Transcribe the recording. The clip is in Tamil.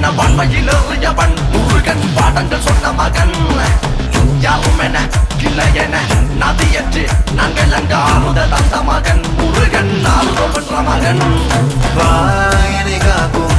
என வன்மையிலேறியவன் முருகன் பாடங்கள் சொன்ன மகன் யாவும் என இல்லை என நதியற்று நாங்கள் அங்க ஆறுத தந்த மகன் முருகன் ஆறுதல் பெற்ற மகன் வாயினை காக்கும்